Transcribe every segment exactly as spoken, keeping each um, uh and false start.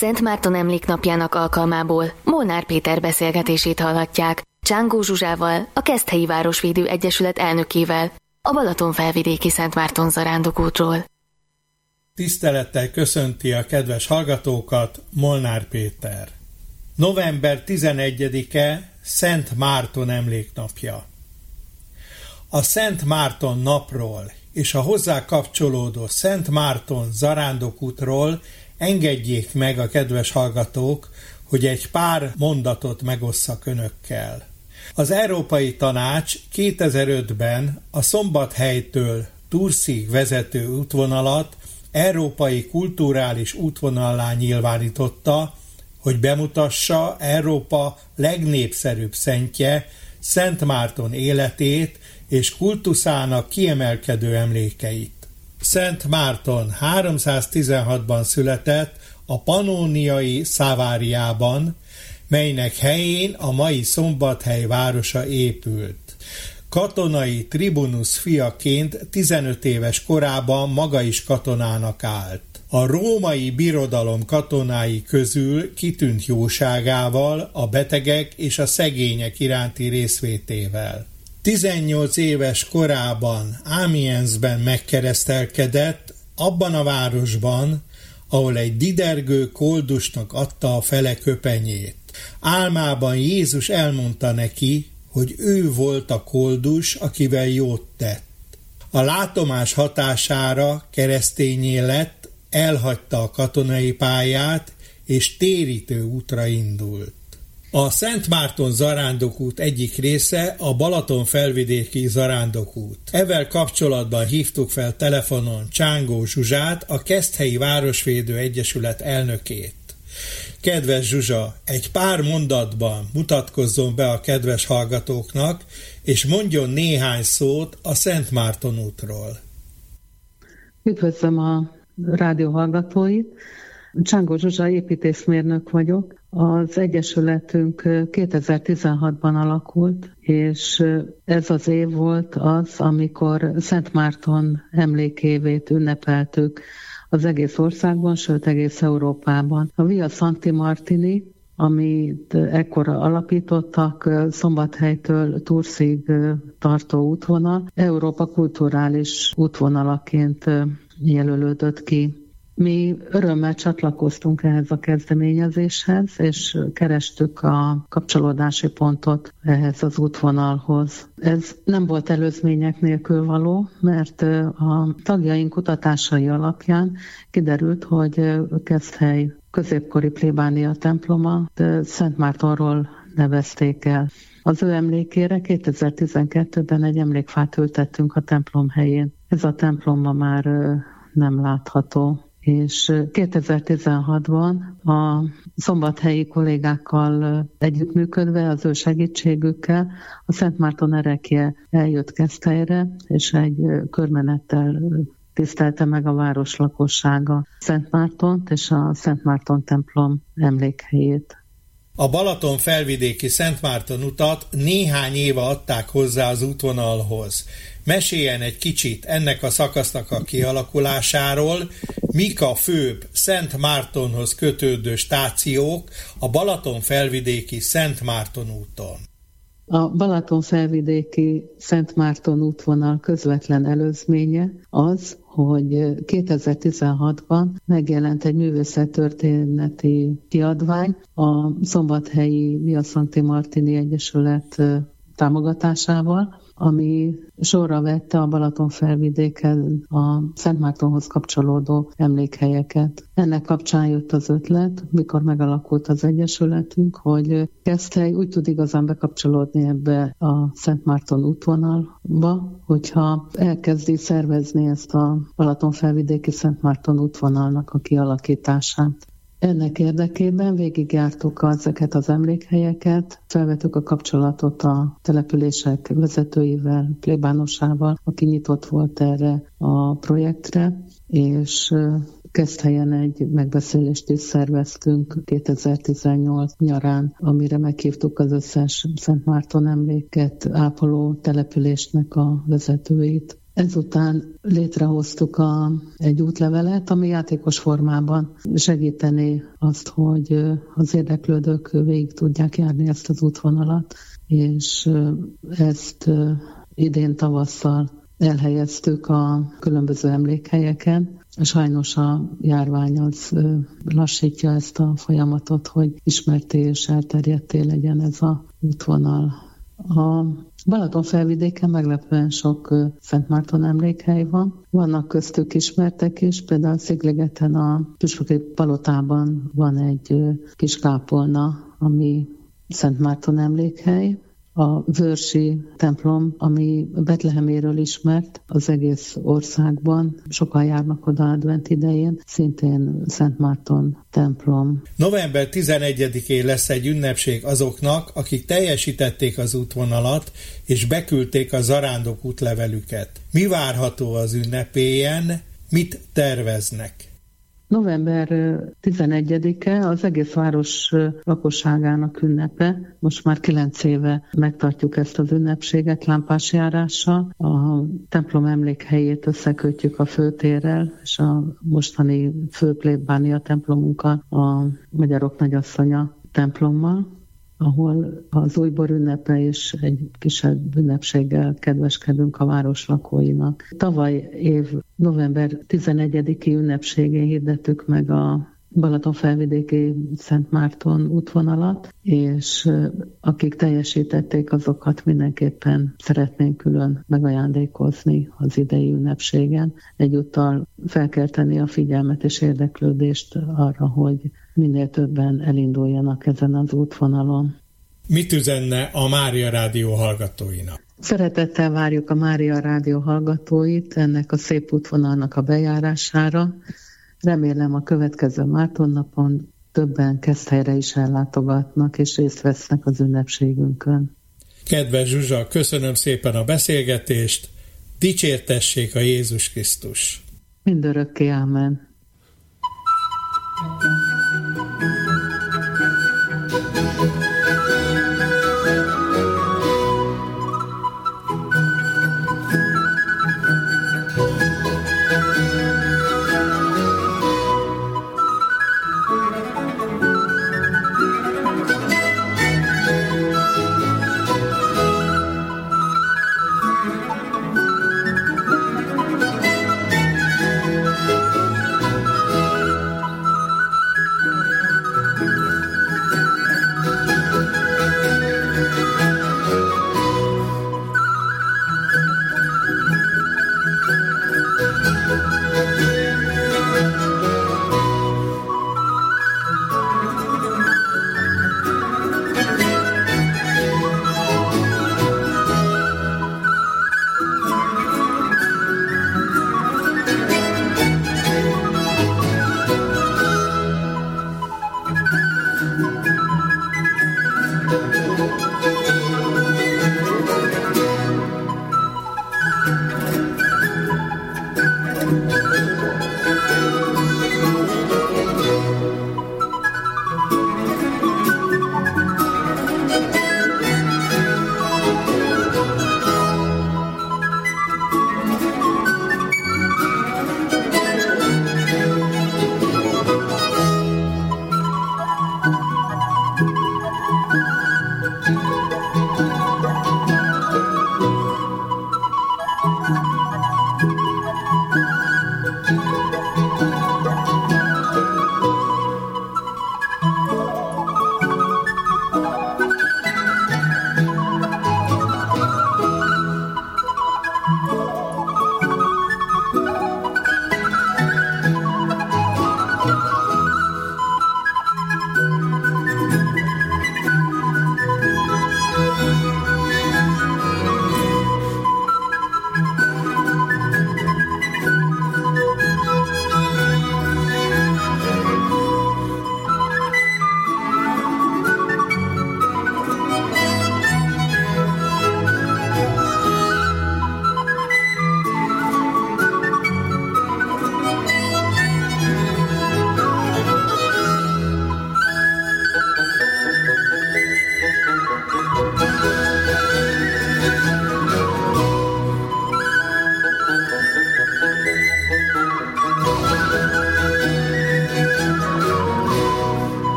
Szent Márton emléknapjának alkalmából Molnár Péter beszélgetését hallhatják Csángó Zsuzsával, a Keszthelyi Városvédő Egyesület elnökével, a Balatonfelvidéki Szent Márton zarándokútról. Tisztelettel köszönti a kedves hallgatókat Molnár Péter. november tizenegyedike Szent Márton emléknapja. A Szent Márton napról és a hozzá kapcsolódó Szent Márton zarándokútról engedjék meg a kedves hallgatók, hogy egy pár mondatot megosszak önökkel. Az Európai Tanács kétezer-ötben a Szombathelytől Turszig vezető útvonalat európai kulturális útvonallá nyilvánította, hogy bemutassa Európa legnépszerűbb szentje, Szent Márton életét és kultuszának kiemelkedő emlékeit. Szent Márton háromszáztizenhatban született a pannóniai Szaváriában, melynek helyén a mai Szombathely városa épült. Katonai tribunusz fiaként tizenöt éves korában maga is katonának állt. A római birodalom katonái közül kitűnt jóságával, a betegek és a szegények iránti részvétével. tizennyolc éves korában Amiensben megkeresztelkedett, abban a városban, ahol egy didergő koldusnak adta a fele köpenyét. Álmában Jézus elmondta neki, hogy ő volt a koldus, akivel jót tett. A látomás hatására keresztényé lett, elhagyta a katonai pályát, és térítő útra indult. A Szent Márton zarándokút egyik része a Balatonfelvidéki zarándokút. Ezzel kapcsolatban hívtuk fel telefonon Csángó Zsuzsát, a Keszthelyi Városvédő Egyesület elnökét. Kedves Zsuzsa, egy pár mondatban mutatkozzon be a kedves hallgatóknak, és mondjon néhány szót a Szent Márton útról. Üdvözlöm a rádió hallgatóit. Csángó Zsuzsa, építészmérnök vagyok. Az Egyesületünk kétezer-tizenhatban alakult, és ez az év volt az, amikor Szent Márton emlékévét ünnepeltük az egész országban, sőt egész Európában. A Via Sancti Martini, amit ekkor alapítottak, Szombathelytől Turszig tartó útvonal, Európa kulturális útvonalaként jelölődött ki. Mi örömmel csatlakoztunk ehhez a kezdeményezéshez, és kerestük a kapcsolódási pontot ehhez az útvonalhoz. Ez nem volt előzmények nélkül való, mert a tagjaink kutatásai alapján kiderült, hogy Keszthely középkori plébánia temploma Szent Mártonról nevezték el. Az ő emlékére kétezer-tizenkettőben egy emlékfát ültettünk a templom helyén. Ez a templom ma már nem látható. És kétezer-tizenhatban a szombathelyi kollégákkal együttműködve, az ő segítségükkel a Szent Márton erekje eljött Keszthelyre, és egy körmenettel tisztelte meg a város lakossága Szent Mártont és a Szent Márton templom emlékhelyét. A Balatonfelvidéki Szent Márton utat néhány éve adták hozzá az útvonalhoz. Meséljen egy kicsit ennek a szakasznak a kialakulásáról, mik a főbb Szent Mártonhoz kötődő stációk a Balatonfelvidéki Szent Márton úton. A Balatonfelvidéki Szent Márton útvonal közvetlen előzménye az, hogy kétezer-tizenhatban megjelent egy művészettörténeti kiadvány a Szombathelyi Via Sancti Martini Egyesület támogatásával, ami sorra vette a Balatonfelvidéken a Szent Mártonhoz kapcsolódó emlékhelyeket. Ennek kapcsán jött az ötlet, mikor megalakult az Egyesületünk, hogy Keszthely úgy tud igazán bekapcsolódni ebbe a Szent Márton útvonalba, hogyha elkezdi szervezni ezt a Balatonfelvidéki Szent Márton útvonalnak a kialakítását. Ennek érdekében végigjártuk ezeket az emlékhelyeket, felvettük a kapcsolatot a települések vezetőivel, plébánosával, aki nyitott volt erre a projektre, és Keszthelyen egy megbeszélést is szerveztünk kétezer-tizennyolc nyarán, amire meghívtuk az összes Szent Márton emléket ápoló településnek a vezetőit. Ezután létrehoztuk a, egy útlevelet, ami játékos formában segíteni azt, hogy az érdeklődők végig tudják járni ezt az útvonalat, és ezt idén tavasszal elhelyeztük a különböző emlékhelyeken. Sajnos a járvány az lassítja ezt a folyamatot, hogy ismerté és elterjedté legyen ez a útvonal. A Balatonfelvidéken meglepően sok Szent Márton emlékhely van. Vannak köztük ismertek is, például Szigligeten a Püspöki Palotában van egy kis kápolna, ami Szent Márton emlékhely. A Vörsi templom, ami Betleheméről ismert az egész országban, sokan járnak oda advent idején, szintén Szent Márton templom. november tizenegyedikén lesz egy ünnepség azoknak, akik teljesítették az útvonalat és beküldték a zarándok útlevelüket. Mi várható az ünnepélyen, mit terveznek? november tizenegyedike az egész város lakosságának ünnepe. Most már kilenc éve megtartjuk ezt az ünnepséget lámpásjárással. A templom emlékhelyét összekötjük a főtérrel, és a mostani fő plébánia templomunkkal, a Magyarok Nagyasszonya templommal, ahol az újbor ünnepe és egy kisebb ünnepséggel kedveskedünk a város lakóinak. Tavaly év november tizenegyediki ünnepségén hirdettük meg a Balatonfelvidéki Szent Márton útvonalat, és akik teljesítették, azokat mindenképpen szeretnénk külön megajándékozni az idei ünnepségen. Egyúttal felkelteni a figyelmet és érdeklődést arra, hogy minél többen elinduljanak ezen az útvonalon. Mit üzenne a Mária Rádió hallgatóinak? Szeretettel várjuk a Mária Rádió hallgatóit ennek a szép útvonalnak a bejárására. Remélem a következő Mártonnapon többen Keszthelyre is ellátogatnak és részt vesznek az ünnepségünkön. Kedves Zsuzsa, köszönöm szépen a beszélgetést, dicsértessék a Jézus Krisztus! Mindörökké, ámen!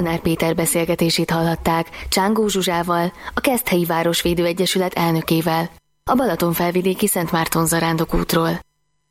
Molnár Péter beszélgetését hallhatták Csángó Zsuzsával, a Keszthelyi Városvédő Egyesület elnökével, a Balatonfelvidéki Szent Márton zarándokútról.